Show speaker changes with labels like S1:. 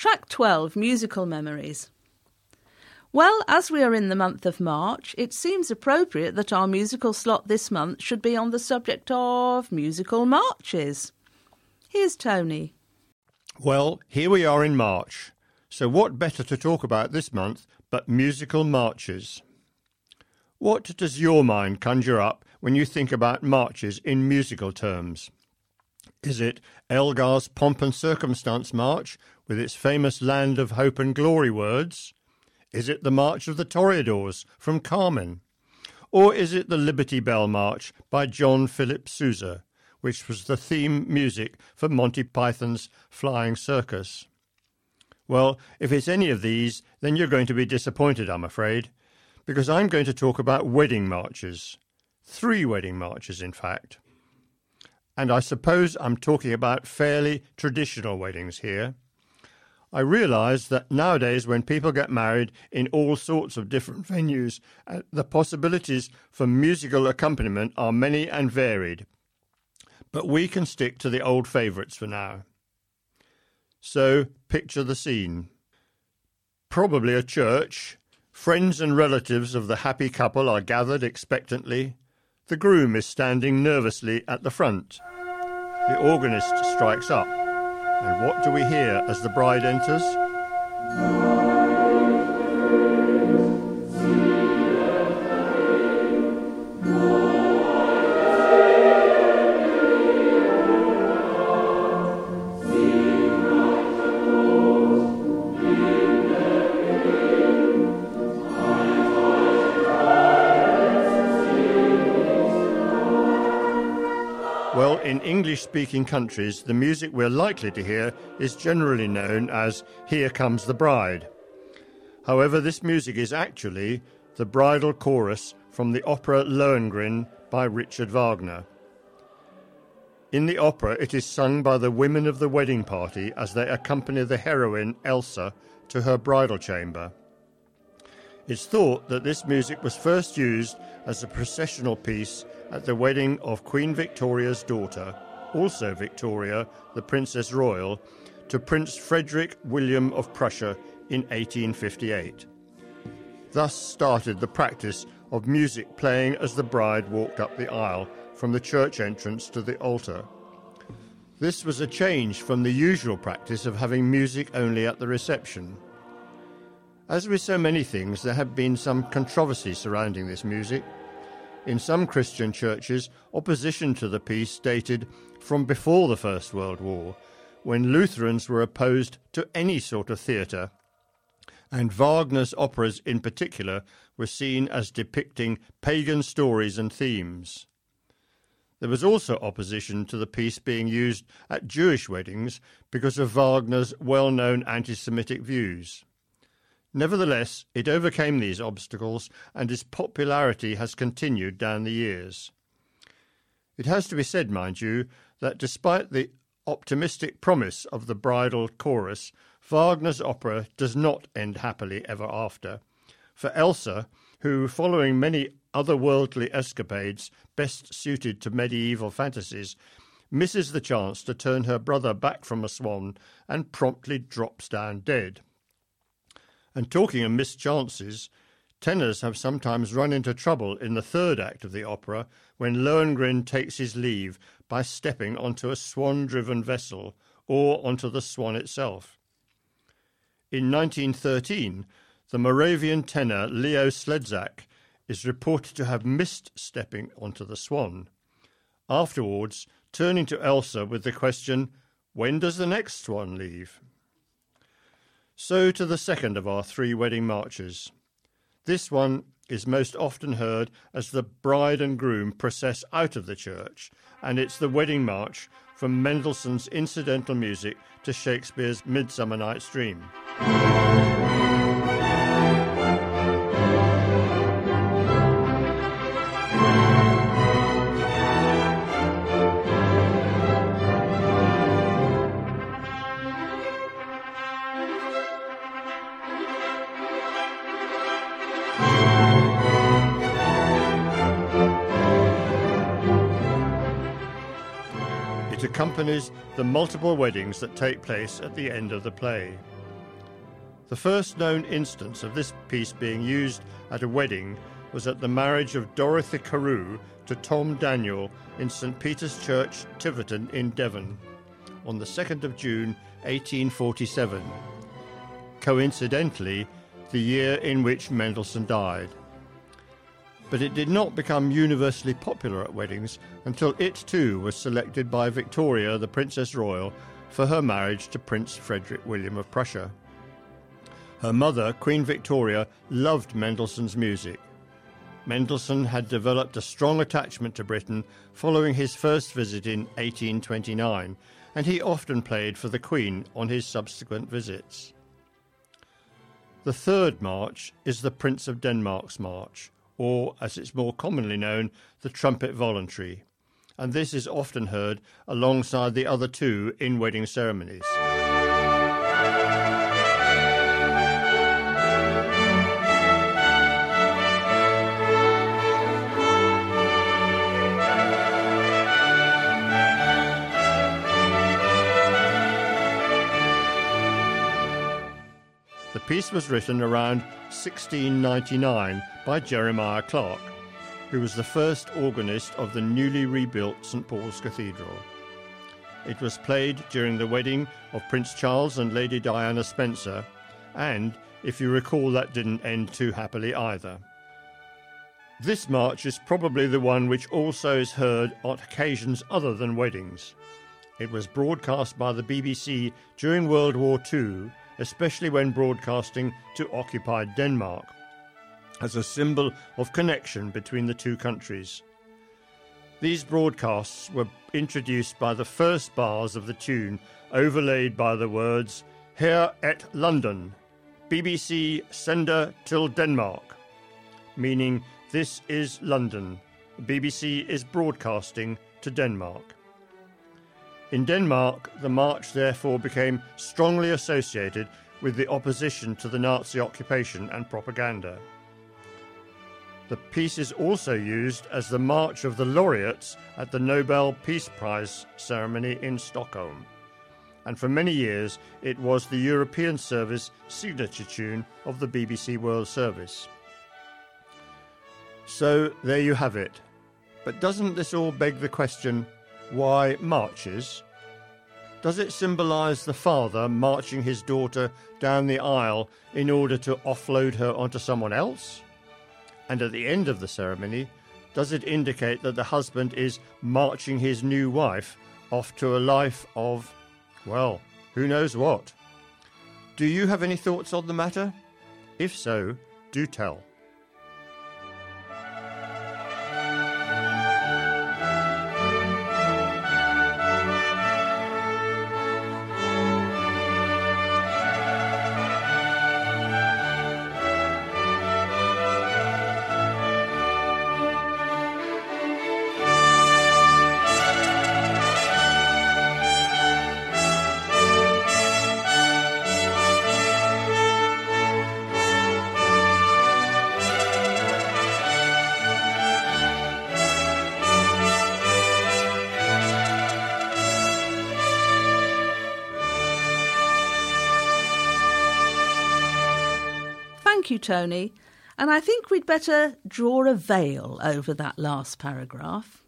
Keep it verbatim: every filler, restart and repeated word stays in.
S1: Track twelve, Musical Memories. Well, as we are in the month of March, it seems appropriate that our musical slot this month should be on the subject of musical marches. Here's Tony.
S2: Well, here we are in March, so what better to talk about this month but musical marches? What does your mind conjure up when you think about marches in musical terms? Is it Elgar's Pomp and Circumstance March with its famous Land of Hope and Glory words? Is it the March of the Toreadors from Carmen? Or is it the Liberty Bell March by John Philip Sousa, which was the theme music for Monty Python's Flying Circus? Well, if it's any of these, then you're going to be disappointed, I'm afraid, because I'm going to talk about wedding marches. Three wedding marches, in fact. And I suppose I'm talking about fairly traditional weddings here. I realise that nowadays when people get married in all sorts of different venues, uh, the possibilities for musical accompaniment are many and varied. But we can stick to the old favourites for now. So, picture the scene. Probably a church. Friends and relatives of the happy couple are gathered expectantly. The groom is standing nervously at the front. The organist strikes up. And what do we hear as the bride enters? Well, in English-speaking countries, the music we're likely to hear is generally known as Here Comes the Bride. However, this music is actually the bridal chorus from the opera Lohengrin by Richard Wagner. In the opera, it is sung by the women of the wedding party as they accompany the heroine, Elsa, to her bridal chamber. It's thought that this music was first used as a processional piece at the wedding of Queen Victoria's daughter, also Victoria, the Princess Royal, to Prince Frederick William of Prussia in eighteen fifty-eight. Thus started the practice of music playing as the bride walked up the aisle from the church entrance to the altar. This was a change from the usual practice of having music only at the reception. As with so many things, there have been some controversy surrounding this music. In some Christian churches, opposition to the piece dated from before the First World War, when Lutherans were opposed to any sort of theatre, and Wagner's operas in particular were seen as depicting pagan stories and themes. There was also opposition to the piece being used at Jewish weddings because of Wagner's well-known anti-Semitic views. Nevertheless, it overcame these obstacles and its popularity has continued down the years. It has to be said, mind you, that despite the optimistic promise of the bridal chorus, Wagner's opera does not end happily ever after. For Elsa, who, following many otherworldly escapades best suited to medieval fantasies, misses the chance to turn her brother back from a swan and promptly drops down dead. And talking of missed chances, tenors have sometimes run into trouble in the third act of the opera when Lohengrin takes his leave by stepping onto a swan-driven vessel or onto the swan itself. In nineteen thirteen, the Moravian tenor Leo Sledzak is reported to have missed stepping onto the swan. Afterwards, turning to Elsa with the question, "When does the next swan leave?" So to the second of our three wedding marches. This one is most often heard as the bride and groom process out of the church, and it's the wedding march from Mendelssohn's incidental music to Shakespeare's Midsummer Night's Dream. It accompanies the multiple weddings that take place at the end of the play. The first known instance of this piece being used at a wedding was at the marriage of Dorothy Carew to Tom Daniel in St Peter's Church, Tiverton in Devon, on the second of June eighteen forty-seven, coincidentally the year in which Mendelssohn died. But it did not become universally popular at weddings until it too was selected by Victoria, the Princess Royal, for her marriage to Prince Frederick William of Prussia. Her mother, Queen Victoria, loved Mendelssohn's music. Mendelssohn had developed a strong attachment to Britain following his first visit in eighteen twenty-nine, and he often played for the Queen on his subsequent visits. The third march is the Prince of Denmark's March, or, as it's more commonly known, the Trumpet Voluntary, and this is often heard alongside the other two in wedding ceremonies. The piece was written around sixteen ninety-nine by Jeremiah Clarke, who was the first organist of the newly rebuilt St Paul's Cathedral. It was played during the wedding of Prince Charles and Lady Diana Spencer, and, if you recall, that didn't end too happily either. This march is probably the one which also is heard on occasions other than weddings. It was broadcast by the B B C during World War Two, especially when broadcasting to occupied Denmark, as a symbol of connection between the two countries. These broadcasts were introduced by the first bars of the tune, overlaid by the words, "Her et London, B B C sender till Denmark," meaning this is London, the B B C is broadcasting to Denmark. In Denmark, the march therefore became strongly associated with the opposition to the Nazi occupation and propaganda. The piece is also used as the March of the Laureates at the Nobel Peace Prize ceremony in Stockholm, and for many years it was the European Service signature tune of the B B C World Service. So there you have it. But doesn't this all beg the question, why marches? Does it symbolise the father marching his daughter down the aisle in order to offload her onto someone else? And at the end of the ceremony, does it indicate that the husband is marching his new wife off to a life of, well, who knows what? Do you have any thoughts on the matter? If so, do tell.
S1: Thank you, Tony. And I think we'd better draw a veil over that last paragraph.